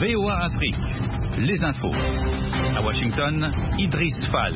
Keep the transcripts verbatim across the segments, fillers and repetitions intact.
V O A Afrique, les infos. À Washington, Idriss Fall.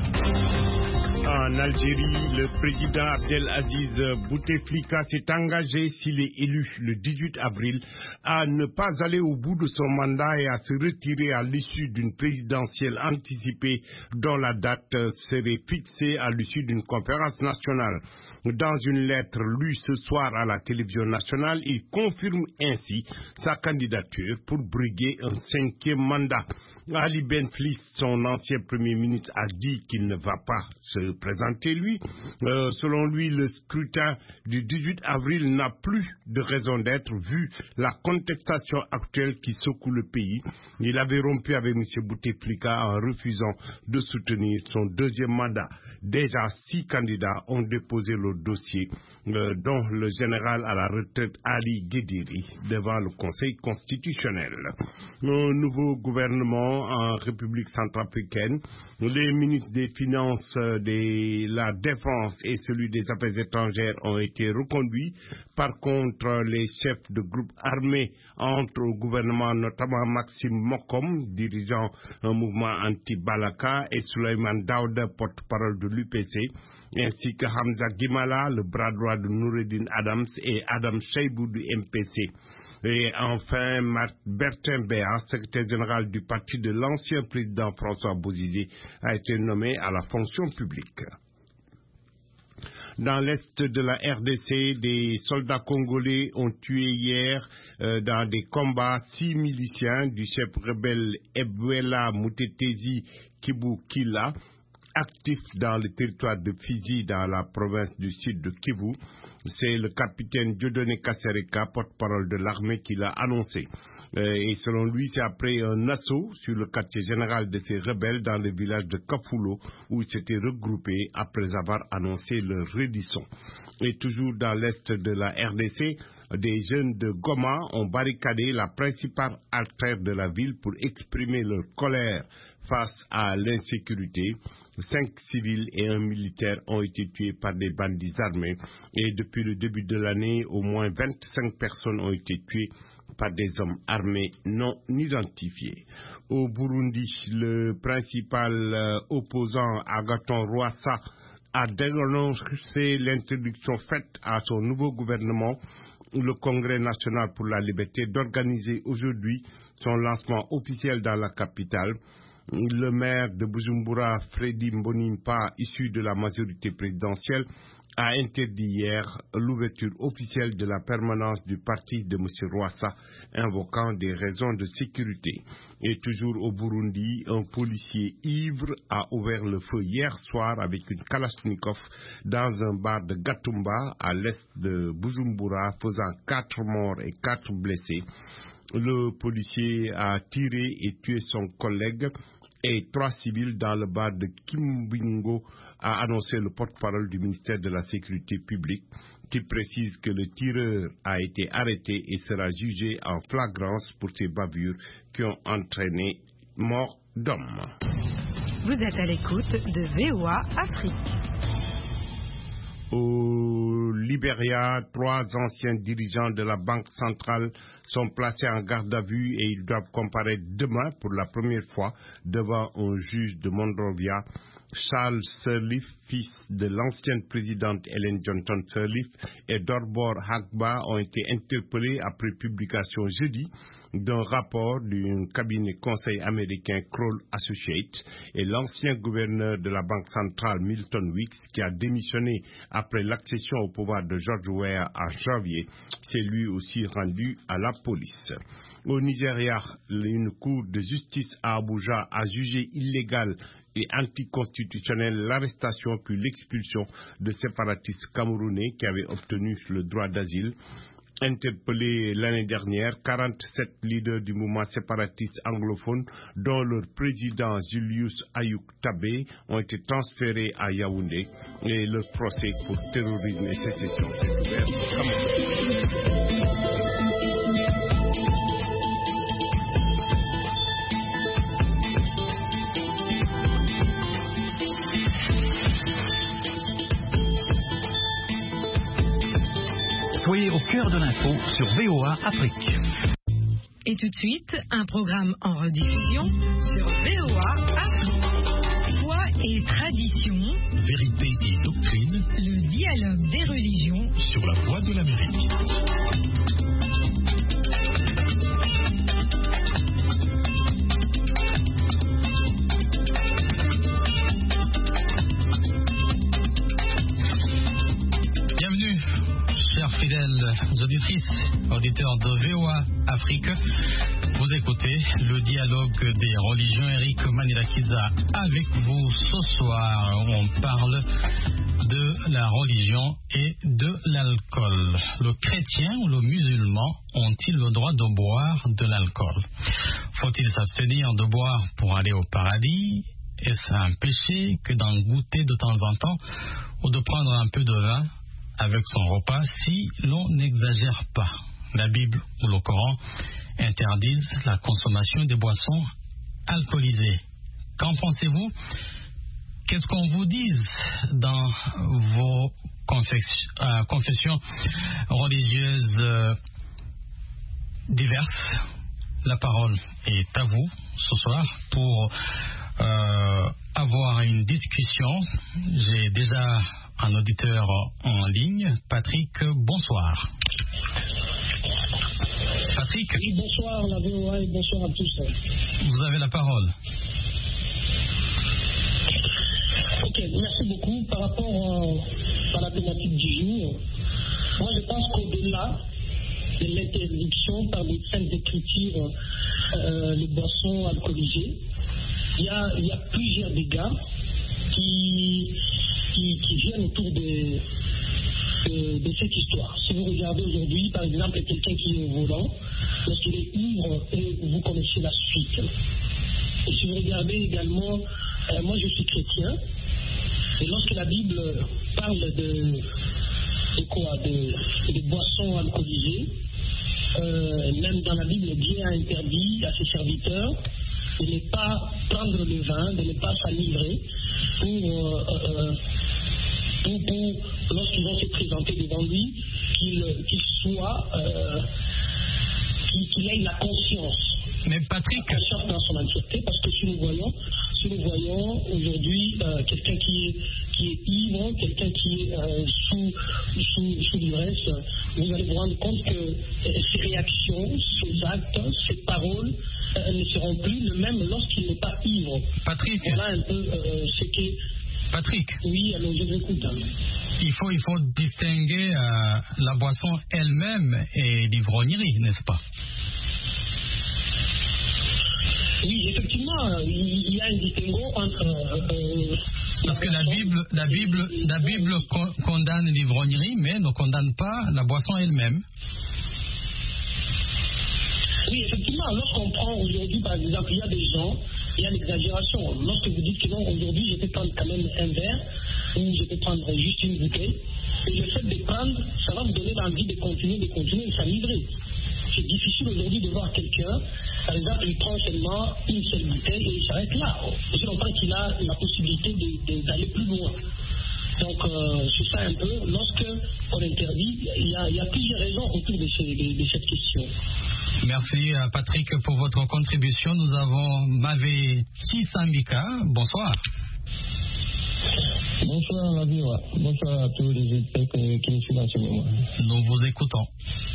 En Algérie, le président Abdelaziz Bouteflika s'est engagé, s'il est élu le dix-huit avril, à ne pas aller au bout de son mandat et à se retirer à l'issue d'une présidentielle anticipée dont la date serait fixée à l'issue d'une conférence nationale. Dans une lettre lue ce soir à la télévision nationale, il confirme ainsi sa candidature pour briguer un cinquième mandat. Ali Benflis, son ancien premier ministre, a dit qu'il ne va pas se présenter lui. Euh, selon lui, le scrutin du dix-huit avril n'a plus de raison d'être vu la contestation actuelle qui secoue le pays. Il avait rompu avec M. Bouteflika en refusant de soutenir son deuxième mandat. Déjà, six candidats ont déposé le dossier, euh, dont le général à la retraite Ali Guédiri, devant le Conseil constitutionnel. Un nouveau gouvernement en République centrafricaine, les ministres des Finances, de la Défense et celui des Affaires étrangères ont été reconduits. Par contre, les chefs de groupes armés entrent au gouvernement, notamment Maxime Mokom, dirigeant un mouvement anti-Balaka, et Souleymane Daouda, porte-parole de l'U P C, ainsi que Hamza Gimala, le bras droit de Noureddin Adams, et Adam Cheibou du M P C. Et enfin, Bertin Béa, secrétaire général du parti de l'ancien président François Bozizé, a été nommé à la fonction publique. Dans l'est de la R D C, des soldats congolais ont tué hier euh, dans des combats six miliciens du chef rebelle Ebouela Moutetezi Kibukila, actif dans le territoire de Fizi, dans la province du sud de Kivu. C'est le capitaine Dieudonné Kassereka, porte-parole de l'armée, qui l'a annoncé. Euh, et selon lui, c'est après un assaut sur le quartier général de ces rebelles dans le village de Kafulo, où ils s'étaient regroupés après avoir annoncé leur reddition. Et toujours dans l'est de la R D C, des jeunes de Goma ont barricadé la principale artère de la ville pour exprimer leur colère face à l'insécurité. Cinq civils et un militaire ont été tués par des bandits armés. Et depuis le début de l'année, au moins vingt-cinq personnes ont été tuées par des hommes armés non identifiés. Au Burundi, le principal euh, opposant Agathon Rwasa a dénoncé l'introduction faite à son nouveau gouvernement, le Congrès national pour la liberté, d'organiser aujourd'hui son lancement officiel dans la capitale. Le maire de Bujumbura, Freddy Mbonimpa, issu de la majorité présidentielle, a interdit hier l'ouverture officielle de la permanence du parti de M. Rwasa, invoquant des raisons de sécurité. Et toujours au Burundi, un policier ivre a ouvert le feu hier soir avec une Kalachnikov dans un bar de Gatumba à l'est de Bujumbura, faisant quatre morts et quatre blessés. Le policier a tiré et tué son collègue et trois civils dans le bar de Kimbingo, a annoncé le porte-parole du ministère de la Sécurité publique, qui précise que le tireur a été arrêté et sera jugé en flagrance pour ces bavures qui ont entraîné mort d'hommes. Vous êtes à l'écoute de V O A Afrique. Au Libéria, trois anciens dirigeants de la Banque centrale sont placés en garde à vue et ils doivent comparaître demain pour la première fois devant un juge de Monrovia. Charles Sirleaf, fils de l'ancienne présidente Ellen Johnson Sirleaf, et Dorbor Hagba ont été interpellés après publication jeudi d'un rapport d'un cabinet conseil américain Kroll Associates, et l'ancien gouverneur de la Banque centrale Milton Weeks, qui a démissionné après l'accession au pouvoir de George Weah en janvier, s'est lui aussi rendu à la police. Au Nigeria, une cour de justice à Abuja a jugé illégal et anticonstitutionnel l'arrestation puis l'expulsion de séparatistes camerounais qui avaient obtenu le droit d'asile. Interpellés l'année dernière, quarante-sept leaders du mouvement séparatiste anglophone, dont leur président Julius Ayuk Tabé, ont été transférés à Yaoundé et leur procès pour terrorisme et sécession s'est ouvert au Cameroun. Soyez au cœur de l'info sur V O A Afrique. Et tout de suite, un programme en rediffusion sur V O A Afrique. Foi et tradition, vérité et doctrine, le dialogue des religions sur la voie de l'Amérique. Bienvenue, chers fidèles auditrices, auditeurs de V O A Afrique. Vous écoutez le dialogue des religions. Eric Manilakiza avec vous ce soir. On parle de la religion et de l'alcool. Le chrétien ou le musulman ont-ils le droit de boire de l'alcool? Faut-il s'abstenir de boire pour aller au paradis? Est-ce un péché que d'en goûter de temps en temps ou de prendre un peu de vin avec son repas si l'on n'exagère pas? La Bible ou le Coran interdisent la consommation des boissons alcoolisées. Qu'en pensez-vous? Qu'est-ce qu'on vous dise dans vos confessions, euh, confessions religieuses euh, diverses? La parole est à vous ce soir pour euh, avoir une discussion. J'ai déjà un auditeur en ligne. Patrick, bonsoir. Patrick. Oui, bonsoir la V O A et bonsoir à tous. Vous avez la parole. Ok, merci beaucoup. Par rapport euh, à la thématique du jour, moi je pense qu'au-delà de l'interdiction par les saintes écritures euh, les boissons alcoolisées, il y a, il y a plusieurs dégâts qui, qui, qui viennent autour de, de, de cette histoire. Si vous regardez aujourd'hui, par exemple, quelqu'un qui est au volant, lorsqu'il est ivre, et vous connaissez la suite. Et si vous regardez également, euh, moi je suis chrétien, et lorsque la Bible parle de, de quoi, de, de boissons alcoolisées, euh, même dans la Bible, Dieu a interdit à ses serviteurs de ne pas prendre le vin, de ne pas s'enivrer pour, euh, euh, pour, pour lorsqu'ils vont se présenter devant lui, qu'il qu'il soit, euh, qu'il qu'il ait la conscience. Mais Patrick, la conscience dans son entièreté, parce que si nous voyons, si nous voyons aujourd'hui euh, quelqu'un qui est, qui est ivre, quelqu'un qui est euh, sous, sous, sous l'ivresse, vous allez vous rendre compte que euh, ses réactions, ses actes, ses paroles euh, ne seront plus les mêmes lorsqu'il n'est pas ivre. Patrick. Voilà un peu euh, ce que... Patrick. Oui, alors je vous écoute. Hein. Il faut, il faut distinguer euh, la boisson elle-même et l'ivrognerie, n'est-ce pas? Oui, effectivement, il y a un distinguo entre... Euh, Parce que la Bible, la Bible, la Bible condamne l'ivrognerie, mais ne condamne pas la boisson elle-même. Oui, effectivement, lorsqu'on prend aujourd'hui, par exemple, il y a des gens, il y a l'exagération. Lorsque vous dites que non, aujourd'hui, je peux prendre quand même un verre, ou je peux prendre juste une bouteille, et le fait de prendre, ça va vous donner l'envie de continuer, de continuer et s'enivrer. C'est difficile aujourd'hui de voir quelqu'un, par exemple, il prend seulement une seule bouteille et il s'arrête là. Aussi longtemps qu'il a la possibilité de, de, d'aller plus loin. Donc, euh, c'est ça un peu. Lorsque on interdit, il y a, il y a plusieurs raisons autour de, ce, de, de cette question. Merci Patrick pour votre contribution. Nous avons Mavé Tsambika. Bonsoir. Bonsoir la V O A. Bonsoir à tous les auditeurs qui nous suivent en ce moment. Nous vous écoutons.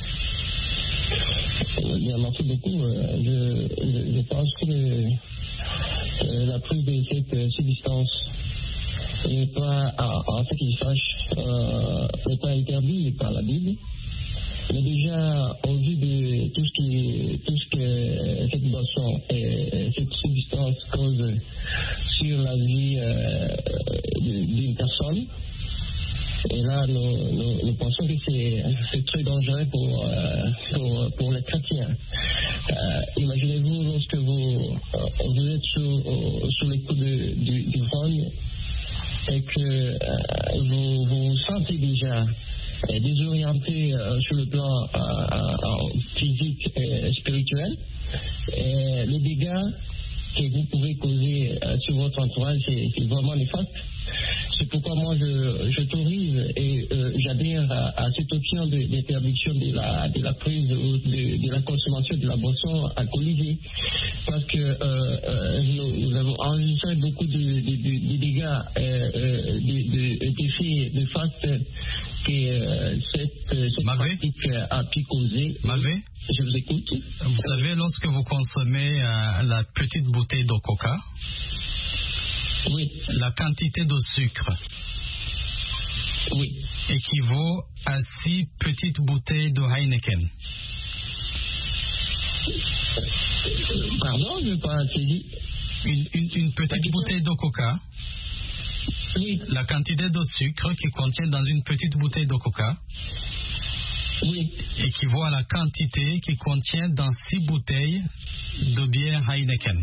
Bien, merci beaucoup. Je, je, je pense que le, euh, la prise de cette substance n'est pas, en ce qu'il sache, euh, n'est pas interdit par la Bible. Mais déjà, au vu de tout ce, qui, tout ce que cette boisson et cette substance cause sur la vie euh, d'une personne, et là, nous, nous, nous pensons que c'est, c'est très dangereux pour, euh, pour, pour les chrétiens. Euh, imaginez-vous lorsque vous, euh, vous êtes sous, sous les coups de, du, du rhum et que euh, vous vous sentez déjà euh, désorienté euh, sur le plan euh, euh, physique et spirituel. Et les dégâts que vous pouvez causer euh, sur votre entourage, c'est, c'est vraiment néfaste. c'est pourquoi moi je j'autorise et euh, j'adhère à, à cette option de, d'interdiction de la, de la prise ou de, de la consommation de la boisson alcoolisée. Parce que euh, euh, nous, nous avons enregistré beaucoup de, de, de, de dégâts, euh, euh, d'effets de, de, de fastes que euh, cette, cette pratique a pu causer. Mavé, je vous écoute. Vous savez, lorsque vous consommez euh, la petite bouteille de coca, oui, la quantité de sucre, oui, équivaut à six petites bouteilles de Heineken. Pardon, je n'ai pas saisi. Une, une, une petite bouteille de coca, oui, la quantité de sucre qui contient dans une petite bouteille de coca, oui, équivaut à la quantité qui contient dans six bouteilles de bière Heineken.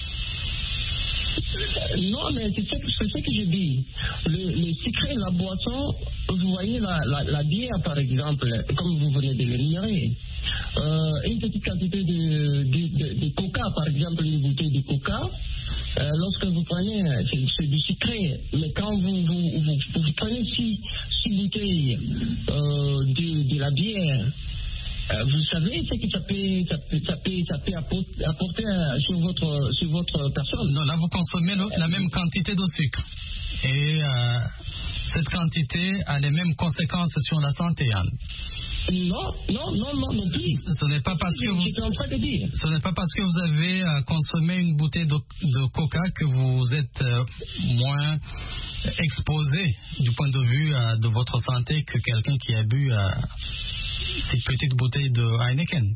Non, mais c'est ce, c'est ce que je dis. Le, le sucré, la boisson, vous voyez la, la, la bière par exemple, comme vous venez de l'énumérer. Euh, une petite quantité de, de, de, de coca, par exemple, une bouteille de coca, euh, lorsque vous prenez, c'est, c'est du sucré, mais quand vous, vous, vous, vous prenez six, six bouteilles euh, de, de la bière, euh, vous savez ce que ça peut, ça peut, ça peut, ça peut apporter, apporter sur, votre, sur votre personne. Non, là vous consommez le, la même quantité de sucre. Et euh, cette quantité a les mêmes conséquences sur la santé, Anne. Non, non, non, non, non plus. Ce n'est pas parce que vous, c'est en train de dire. Ce n'est pas parce que vous avez euh, consommé une bouteille de, de coca que vous êtes euh, moins exposé du point de vue euh, de votre santé que quelqu'un qui a bu euh, cette petite bouteille de Heineken.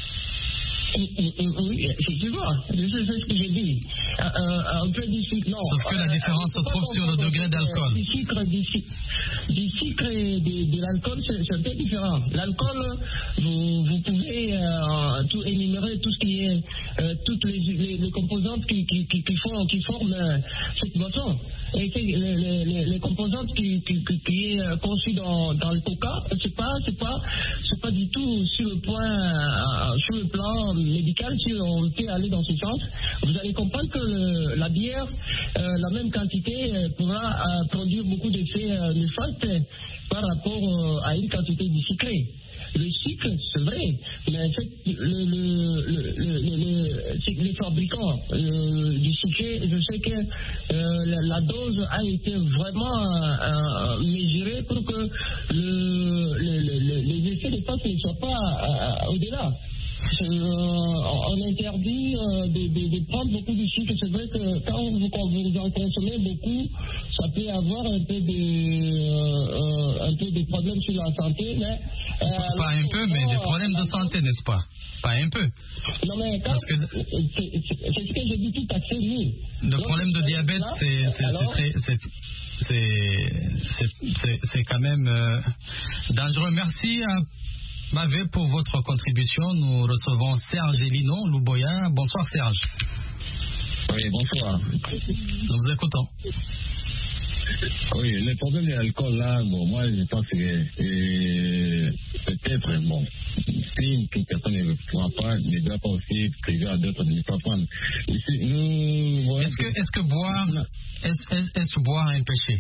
Oui, effectivement, c'est ce que j'ai dit. Un peu du sucre, non. Sauf que la différence se trouve sur le degré d'alcool. Du sucre, du sucre, du sucre et de, de l'alcool, c'est, c'est un peu différent. L'alcool, vous, vous pouvez euh, tout énumérer, tout ce qui est, euh, toutes les, les, les composantes qui, qui, qui, qui, font, qui forment euh, cette boisson. Et les, les, les, les composantes qui, qui, qui, qui est euh, conçues dans, dans le coca, c'est pas, c'est pas, c'est pas du tout sur le point, euh, sur le plan médical, si on peut aller dans ce sens. Vous allez comprendre que le, la bière, euh, la même quantité, euh, pourra euh, produire beaucoup d'effets euh, néfastes par rapport euh, à une quantité de sucré. Le sucre, c'est vrai, mais fait, le, le, le, le, le, les fabricants euh, du sucré, je sais que euh, la, la dose a été vraiment euh, mesurée pour que le, le, le, les effets néfastes ne soient pas euh, au-delà. Euh, on interdit euh, de, de, de prendre beaucoup de sucre. C'est vrai que quand vous, quand vous en consommez beaucoup, ça peut avoir un peu de, euh, un peu de problèmes sur la santé. Mais, euh, pas un peu, mais des problèmes de santé, n'est-ce pas? Pas un peu. Non, mais quand, Parce que c'est, c'est, c'est ce que je dis tout à fait, oui. Le Donc, problème de diabète, là, c'est, c'est, alors, c'est, très, c'est, c'est, c'est, c'est, c'est quand même euh, dangereux. Merci à Mavé pour votre contribution. Nous recevons Serge Elino Louboya. Bonsoir Serge. Oui, bonsoir. Nous vous écoutons. Oui, le problème de l'alcool là, bon, moi je pense que euh, peut-être, bon, si une personne ne prend pas, ne doit pas aussi priver à d'autres de ne pas prendre. Ici, nous, est-ce que, est-ce que boire, est-ce, est-ce, est-ce boire un péché?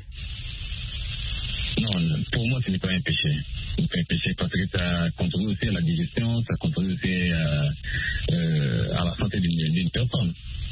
Non, pour moi ce n'est pas un péché. Ce n'est pas un péché parce que ça contribue aussi à la digestion, ça contribue aussi à, euh, à la santé d'une, d'une personne.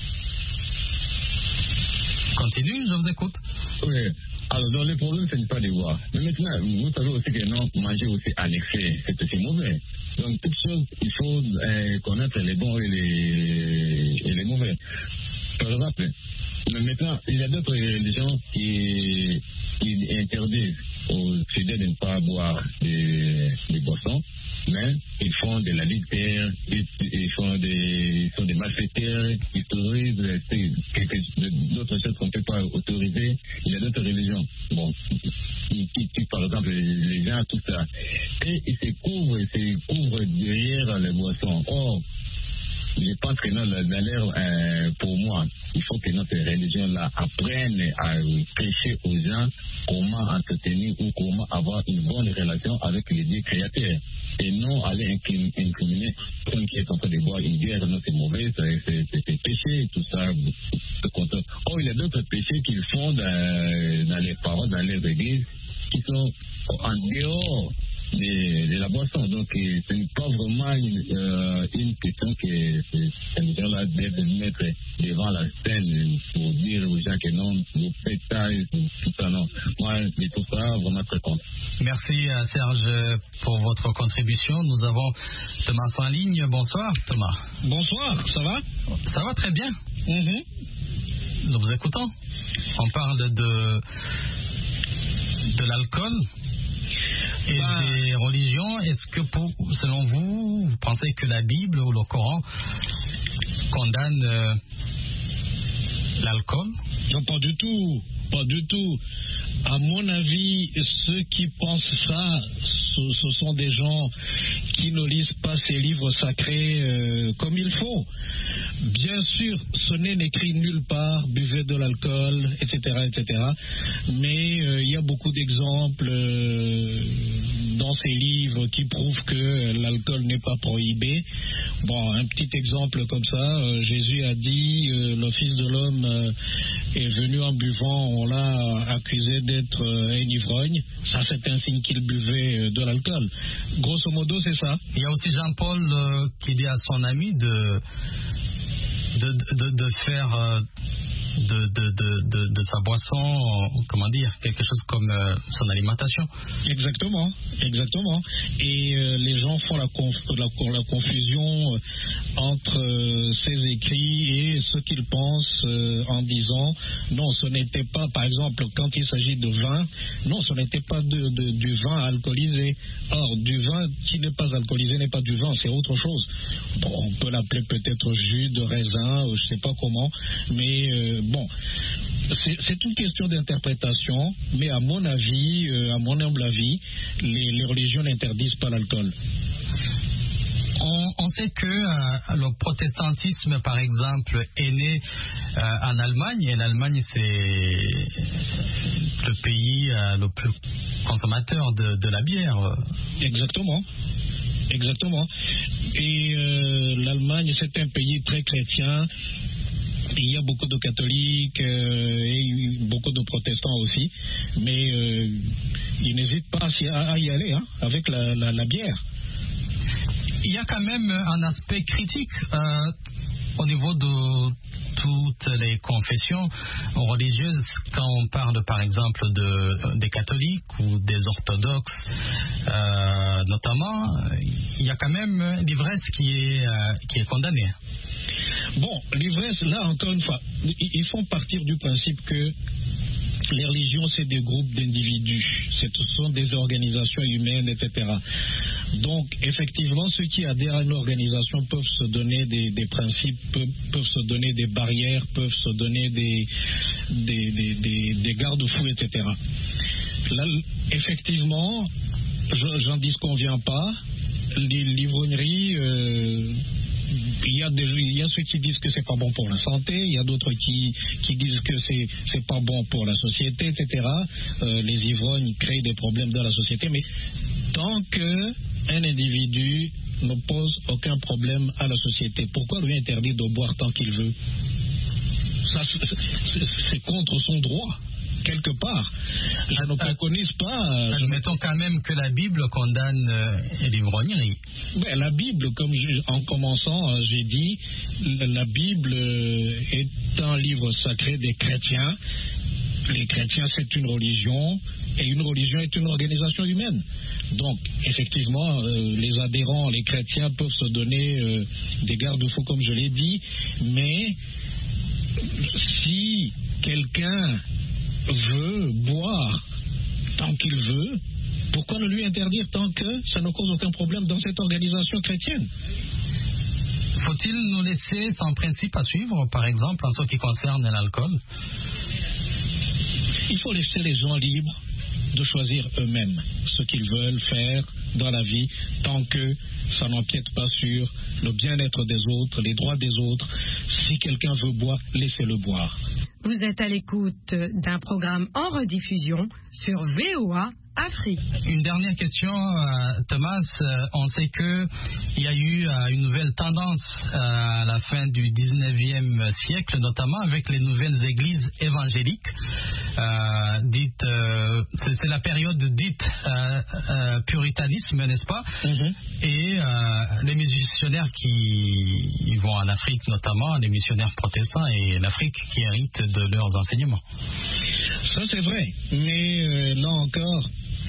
Continue, je vous écoute. Oui. Alors, dans le problème, ce n'est pas de boire. Mais maintenant, vous savez aussi que non, manger aussi à l'excès, c'est aussi mauvais. Donc, toute chose, il faut euh, connaître les bons et les, et les mauvais. Par exemple, mais maintenant, il y a d'autres religions qui, qui interdisent aux fidèles de ne pas boire des, des boissons, mais ils font de la litère, ils, ils font des, ils sont des malfaiteurs, ils autorisent d'autres choses qu'on ne peut pas autoriser. Il y a d'autres religions, bon, qui, qui, qui par exemple les gens, tout ça, et ils se couvrent, ils se couvrent derrière les boissons. Or, je pense que non, d'ailleurs, euh, pour moi, il faut que notre religion-là apprenne à prêcher aux gens comment entretenir ou comment avoir une bonne relation avec les dieux créateurs. Et non aller incriminer quelqu'un qui est en train de boire une bière, non, c'est mauvais, c'est, c'est, c'est, c'est péché, tout ça. Or, il y a d'autres péchés ce qu'ils font dans, dans les paroles, dans les églises, qui sont en dehors de, de la boisson. Donc, ce n'est pas vraiment une, euh, une question que ces gens-là doivent mettre devant la scène pour dire aux gens que non, vous faites ça et tout ça, non. Moi, je trouve ça vraiment très content. Merci Serge pour votre contribution. Nous avons Thomas en ligne. Bonsoir Thomas. Bonsoir, ça va? Ça va très bien. Mm-hmm. Nous vous écoutons. On parle de, de l'alcool et bah, des religions. Est-ce que pour, selon vous, vous pensez que la Bible ou le Coran condamne euh, l'alcool? Non, pas du tout. Pas du tout. À mon avis, ceux qui pensent ça, ce, ce sont des gens qui ne lisent pas ces livres sacrés euh, comme il faut. Bien sûr, ce n'est écrit nulle part, buvez de l'alcool, et cetera, et cetera. Mais il euh, y a beaucoup d'exemples euh, dans ces livres qui prouvent que l'alcool n'est pas prohibé. Bon, un petit exemple comme ça, euh, Jésus a dit, euh, le Fils de l'homme euh, est venu en buvant, on l'a accusé d'être euh, un ivrogne. Ça, c'est un signe qu'il buvait euh, de l'alcool. Grosso modo, c'est ça. Il y a aussi Jean-Paul euh, qui dit à son ami de... De, de, de faire euh, de, de, de, de, de sa boisson, comment dire, quelque chose comme euh, son alimentation. Exactement, exactement. Et euh, les gens font la, conf, la, la confusion entre euh, ces écrits et ce qu'ils pensent euh, en disant non, ce n'était pas, par exemple, quand il s'agit de vin, non, ce n'était pas de, de, du vin alcoolisé. Or, du vin qui n'est pas alcoolisé n'est pas du vin, c'est autre chose. Bon, on peut l'appeler peut-être jus de raisin, ou je ne sais pas comment, mais euh, bon, c'est, c'est une question d'interprétation, mais à mon avis, euh, à mon humble avis, les, les religions n'interdisent pas l'alcool. On, on sait que euh, le protestantisme, par exemple, est né euh, en Allemagne, et l'Allemagne, c'est le pays euh, le plus consommateur de, de la bière. Exactement. Exactement. Et euh, l'Allemagne, c'est un pays très chrétien. Il y a beaucoup de catholiques euh, et beaucoup de protestants aussi. Mais euh, ils n'hésitent pas à y aller hein, avec la, la, la bière. Il y a quand même un aspect critique euh, au niveau de toutes les confessions religieuses quand on parle par exemple de, des catholiques ou des orthodoxes euh, notamment, il y a quand même l'ivresse qui est, euh, qui est condamnée. Bon, l'ivresse, là encore une fois, ils font partir du principe que les religions, c'est des groupes d'individus, ce sont des organisations humaines, et cetera. Donc, effectivement, ceux qui adhèrent à une organisation peuvent se donner des, des principes, peuvent, peuvent se donner des barrières, peuvent se donner des, des, des, des, des garde-fous, et cetera. Là, effectivement, je, j'en disconviens pas. L'ivrognerie, euh, il y a des, il y a ceux qui disent que c'est pas bon pour la santé, il y a d'autres qui, qui disent que c'est, c'est pas bon pour la société, et cetera. Euh, les ivrognes créent des problèmes dans la société, mais tant que un individu ne pose aucun problème à la société, pourquoi lui interdire de boire tant qu'il veut? Ça, c'est, c'est contre son droit. Quelque part. Je ne préconise pas. Admettons quand même que la Bible condamne euh, l'ivrognerie. Ben, la Bible, comme je, en commençant, j'ai dit, la Bible est un livre sacré des chrétiens. Les chrétiens, c'est une religion, et une religion est une organisation humaine. Donc, effectivement, euh, les adhérents, les chrétiens peuvent se donner euh, des garde-fous, comme je l'ai dit, mais si quelqu'un veut boire tant qu'il veut, pourquoi ne lui interdire tant que ça ne cause aucun problème dans cette organisation chrétienne? Faut-il nous laisser sans principe à suivre, par exemple, en ce qui concerne l'alcool? Il faut laisser les gens libres de choisir eux-mêmes ce qu'ils veulent faire dans la vie, tant que ça n'empiète pas sur le bien-être des autres, les droits des autres. Si quelqu'un veut boire, laissez-le boire. Vous êtes à l'écoute d'un programme en rediffusion sur V O A Afrique. Une dernière question, euh, Thomas. Euh, on sait que il y a eu euh, une nouvelle tendance euh, à la fin du dix-neuvième siècle, notamment avec les nouvelles églises évangéliques. Euh, dites, euh, c'est, c'est la période dite euh, euh, puritanisme, n'est-ce pas? Mm-hmm. Et euh, les missionnaires qui ils vont en Afrique, notamment les missionnaires protestants, et l'Afrique qui hérite de leurs enseignements. Ça c'est vrai, mais euh, là encore,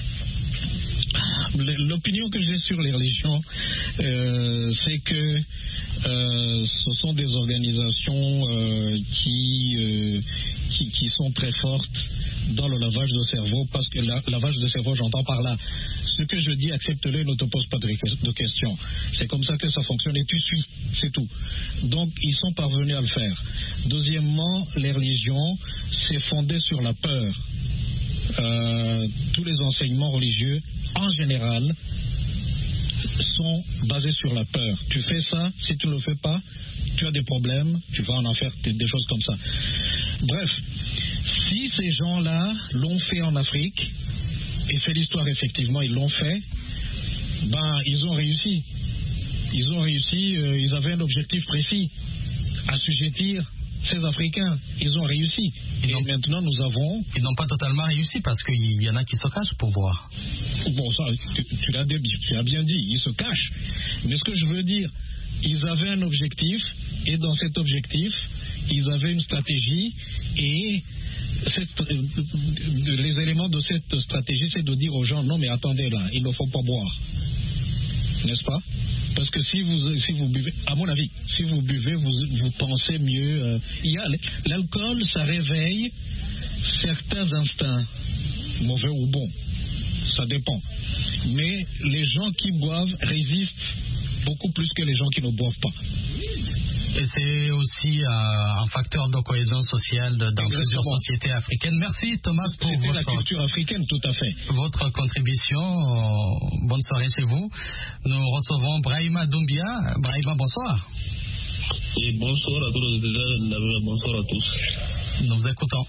l'opinion que j'ai sur les religions, euh, c'est que euh, ce sont des organisations euh, qui, euh, qui qui sont très fortes dans le lavage de cerveau, parce que la, lavage de cerveau, j'entends par là, ce que je dis, accepte-le, ne te pose pas de, de questions. C'est comme ça que ça fonctionne et tu suis, c'est tout. Donc, ils sont parvenus à le faire. Deuxièmement, les religions, c'est fondé sur la peur. Euh, tous les enseignements religieux, en général, sont basés sur la peur. Tu fais ça, si tu ne le fais pas, tu as des problèmes, tu vas en faire des, des choses comme ça. Bref, si ces gens-là l'ont fait en Afrique, et c'est l'histoire effectivement, ils l'ont fait, ben ils ont réussi. Ils ont réussi, euh, ils avaient un objectif précis, assujettir ces Africains. Ils ont réussi. Et donc, maintenant nous avons... Ils n'ont pas totalement réussi parce qu'il y en a qui se cachent pour voir. Bon, ça, tu, tu, l'as, tu as bien dit, ils se cachent. Mais ce que je veux dire, ils avaient un objectif, et dans cet objectif, ils avaient une stratégie, et cette, les éléments de cette stratégie, c'est de dire aux gens, non mais attendez là, il ne faut pas boire. N'est-ce pas? Parce que si vous, si vous buvez, à mon avis, si vous buvez, vous, vous pensez mieux. Euh, il y a, l'alcool, ça réveille certains instincts, mauvais ou bons, ça dépend. Mais les gens qui boivent résistent beaucoup plus que les gens qui ne boivent pas. Et c'est aussi euh, un facteur de cohésion sociale dans Exactement. Plusieurs sociétés africaines. Merci Thomas pour C'était votre, la culture africaine, tout à fait. votre contribution. Bonne soirée chez vous. Nous recevons Brahima Doumbia. Brahima, bonsoir. Et bonsoir à tous les auditeurs, bonsoir à tous. Nous vous écoutons.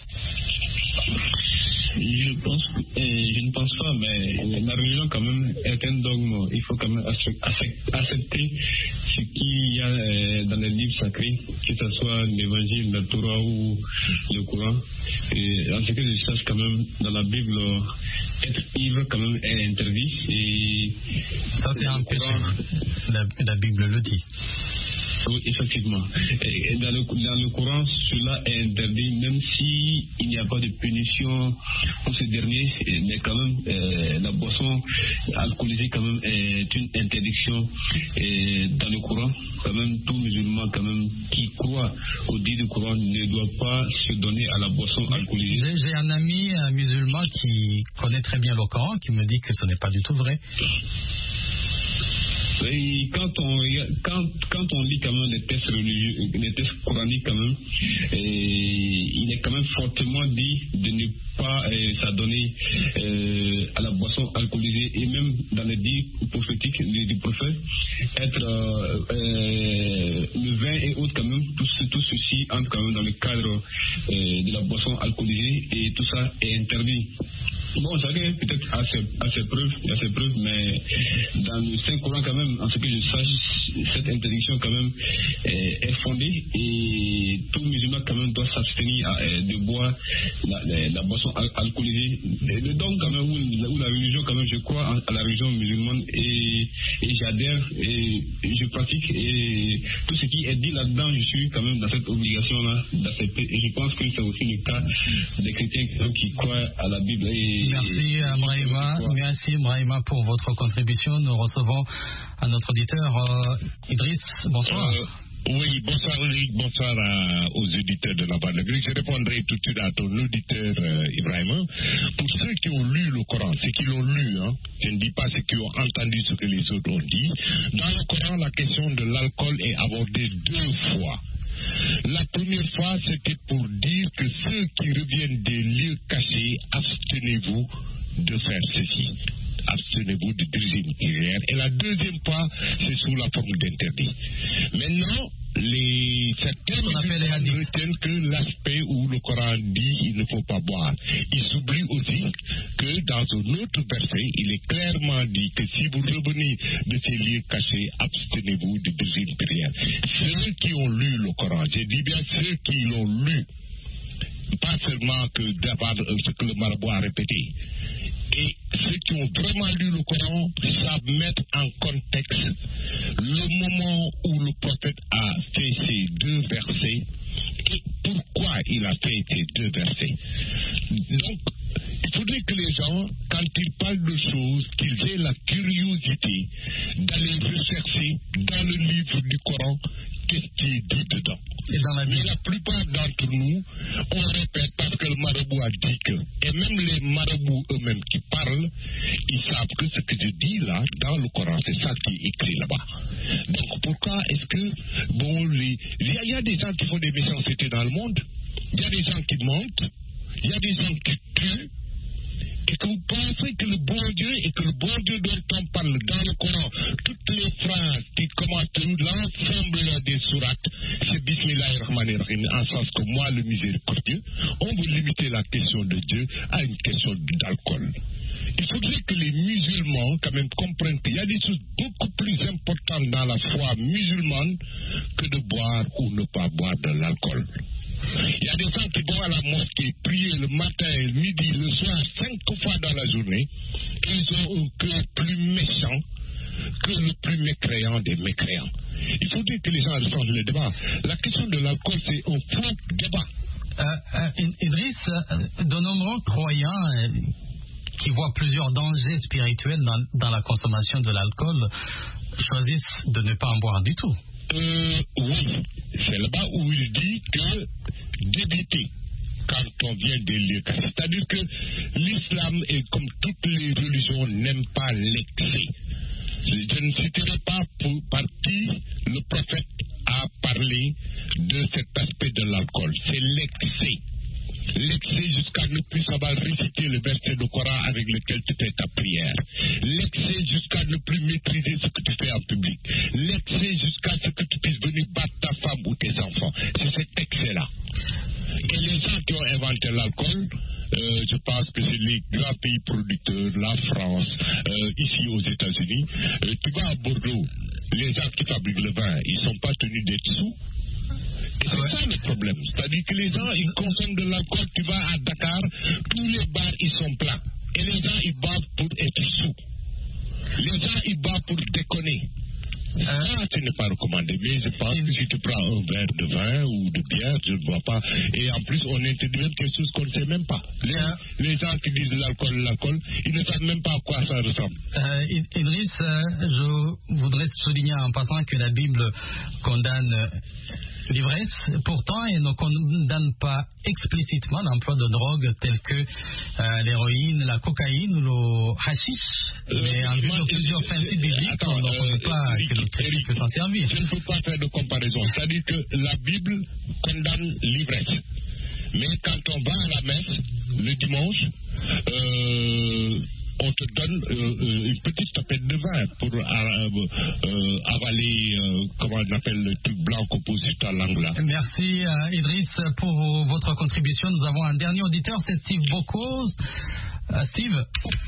Je pense, euh, je ne pense pas, mais la religion quand même est un dogme. Il faut quand même accepter ce qu'il y a euh, dans les livres sacrés, que ce soit l'évangile, la Torah ou le Coran. Et en ce que je sache quand même, dans la Bible, être ivre quand même est interdit. Et ça c'est un péché. La, la Bible le dit. Oui, effectivement. Et dans, le, dans le Coran, cela est interdit, même s'il n'y a pas de punition pour ce dernier, mais quand même, euh, la boisson alcoolisée quand même est une interdiction. Et dans le Coran, quand même, tout musulman quand même qui croit au dit du Coran ne doit pas se donner à la boisson alcoolisée. J'ai, j'ai un ami un musulman qui connaît très bien le Coran, qui me dit que ce n'est pas du tout vrai. Et quand on, quand, quand on lit quand même les textes religieux, les textes coraniques quand même, et il est quand même fortement dit de ne pas euh, s'adonner euh, à la boisson alcoolisée, et même dans les dits prophétiques du, du prophète, être euh, euh, le vin et autres quand même, tout, ce, tout ceci entre quand même dans le cadre euh, de la boisson alcoolisée, et tout ça est interdit. Bon, chacun peut-être à ses, à ses preuves, à ses preuves, mais dans le Saint-Coran quand même, en ce que je sache, cette interdiction quand même est, est fondée, et tout musulman quand même doit s'abstenir à, de boire la, la, la boisson al- alcoolisée. Et le don quand même, où, où la religion quand même, je crois à la religion musulmane, et, et j'adhère, et, et je pratique, et tout ce qui est dit là-dedans, je suis quand même dans cette obligation-là d'accepter. Et je pense que c'est aussi le cas des chrétiens qui croient à la Bible. Et, Merci Brahima, merci Brahima pour votre contribution. Nous recevons un autre auditeur, euh, Idriss, bonsoir. Euh, oui, bonsoir Eric, bonsoir à, aux auditeurs de la Bande Grise. Je répondrai tout de suite à ton auditeur euh, Ibrahima. Pour ceux qui ont lu le Coran, ceux qui l'ont lu, hein, je ne dis pas ceux qui ont entendu ce que les autres ont dit. Dans le Coran, la question de l'alcool est abordée deux fois. La première fois, c'était pour dire que ceux qui reviennent des lieux cachés, abstenez-vous de faire ceci. Abstenez-vous de diriger une prière. Et la deuxième fois, c'est sous la forme d'interdit. Maintenant, les, certains qu'on appelle les hadiths. Ils retiennent que l'aspect où le Coran dit il ne faut pas boire. Ils oublient aussi que dans un autre verset, il est clairement dit que si vous revenez de ces lieux cachés, abstenez-vous de deuxième prière. Ceux qui ont lu le Coran, j'ai dit bien ceux qui l'ont lu, pas seulement que d'avoir ce que le marabout a répété. Et ceux qui ont vraiment lu le Coran savent mettre en contexte le moment où le prophète a fait ces deux versets et pourquoi il a fait ces deux versets. Donc, il faudrait que les gens, quand ils parlent de choses, qu'ils aient la curiosité d'aller rechercher dans le livre du Coran qu'est-ce qui est dit dedans. Et dans la Bible. Mais la plupart d'entre nous, on répète parce que le marabout a dit que. Et même les marabouts eux-mêmes qui parlent, ils savent que ce que je dis là, dans le Coran, c'est ça qui est écrit là-bas. Donc pourquoi est-ce que, bon, il y, y a des gens qui font des méchancetés dans le monde, il y a des gens qui mentent, il y a des gens qui tuent, et que vous pensez que le bon Dieu, et que le bon Dieu dont on parle dans le Coran, toutes les phrases qui commencent l'ensemble des sourates, c'est Bismillahirrahmanirrahim, en sens que moi, le miséricordieux, on veut limiter la question de Dieu à une question d'alcool. Il faudrait que les musulmans, quand même, comprennent qu'il y a des choses beaucoup plus importantes dans la foi musulmane que de boire ou ne pas boire de l'alcool. Il y a des gens qui vont à la mosquée prier le matin, le midi, le soir, cinq fois dans la journée. Ils ont un cœur plus méchant que le plus mécréant des mécréants. Il faut dire que les gens changent le débat. La question de l'alcool, c'est un faux débat. Euh, euh, Idriss, euh, de nombreux croyants euh, qui voient plusieurs dangers spirituels dans, dans la consommation de l'alcool choisissent de ne pas en boire du tout. Euh, oui, c'est là-bas où il dit que d'éviter quand on vient des lieux cachés. C'est-à-dire que l'islam, et comme toutes les religions, n'aime pas l'excès. Je ne citerai pas pour, par qui le prophète a parlé de cet aspect de l'alcool. C'est l'excès. L'excès jusqu'à ne plus savoir réciter le verset du Coran avec lequel tu fais ta prière. L'excès jusqu'à ne plus maîtriser ce que tu fais en public. L'excès jusqu'à ce que tu puisses venir battre ta femme ou tes enfants. C'est cet excès-là. Et les gens qui ont inventé l'alcool, euh, je pense que c'est les grands pays producteurs, la France, euh, ici aux États-Unis. Euh, tu vas à Bordeaux, les gens qui fabriquent le vin, ils ne sont pas tenus d'être sous. Et c'est ça le problème. C'est-à-dire que les gens, ils consomment de l'alcool. Tu vas à Dakar, tous les bars, ils sont pleins. Et les gens, ils boivent pour être sous. Les gens, ils boivent pour déconner. Ça, ce n'est pas recommandé. Mais je pense que si tu prends un verre de vin ou de bière, je ne vois pas. Et en plus, on introduit même quelque chose qu'on ne sait même pas. Les, les gens qui disent l'alcool, l'alcool, ils ne savent même pas à quoi ça ressemble. Euh, Idriss, euh, je voudrais souligner en passant que la Bible condamne euh, l'ivresse. Pourtant, elle ne condamne pas explicitement l'emploi de drogues telles que euh, l'héroïne, la cocaïne ou le hashish. Euh, Mais en vue de plusieurs principes bibliques, attends, on ne reconnaît euh, pas euh, que le chrétien peut s'en servir. Je ne peux pas faire de comparaison. C'est-à-dire que la Bible condamne l'ivresse. Mais quand on va à la messe le dimanche, euh, on te donne euh, une petite tapette de vin pour euh, euh, avaler, euh, comment on appelle le truc blanc composé à langue là. Merci euh, Idriss pour votre contribution. Nous avons un dernier auditeur, c'est Steve Bocos. Euh, Steve.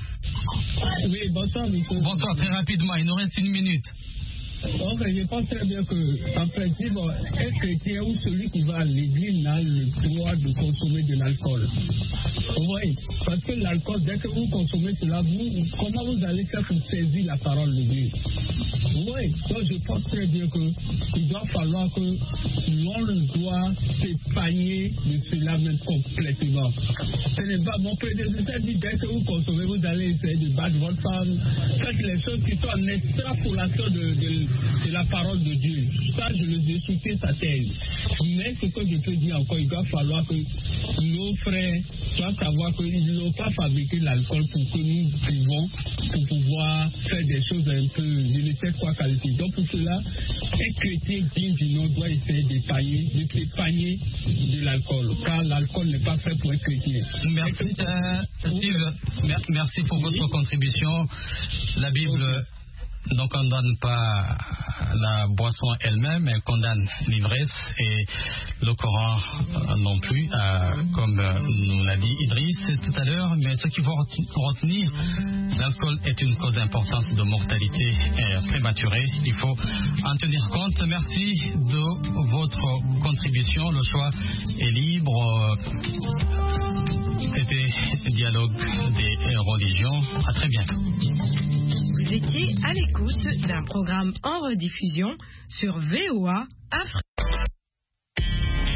Oui, bonsoir, monsieur. Bonsoir, très rapidement, il nous reste une minute. Donc, je pense très bien que, en principe, un chrétien ou celui qui va à l'église n'a le droit de consommer de l'alcool. Vous voyez, parce que l'alcool, dès que vous consommez cela, vous, comment vous allez faire pour saisir la parole de Dieu? Vous voyez, donc je pense très bien qu'il doit falloir que l'on doit s'épargner de cela même complètement. Ce n'est pas mon prédécesseur dit, dès que vous consommez, vous allez essayer de battre votre femme. Faites les choses qui sont en extrapolation de, de c'est la parole de Dieu. Ça, je le soutiens sa thèse. Mais ce que je peux dire encore, il doit falloir que nos frères doivent savoir qu'ils n'ont pas fabriqué l'alcool pour que nous vivons, pour pouvoir faire des choses un peu, je ne sais quoi qualifier. Donc pour cela, un chrétien digne du nom doit essayer d'épargner, de s'épargner de l'alcool, car l'alcool n'est pas fait pour un chrétien. Merci, euh, Steve, merci pour votre contribution. La Bible... Okay. Ne condamne pas la boisson elle-même, elle condamne l'ivresse et le Coran euh, non plus, euh, comme euh, nous l'a dit Idriss tout à l'heure, mais ce qu'il faut retenir, l'alcool est une cause importante de mortalité euh, prématurée. Il faut en tenir compte. Merci de votre contribution. Le choix est libre. C'était le dialogue des religions. À très bientôt. Vous étiez à l'écoute d'un programme en rediffusion sur V O A Afrique.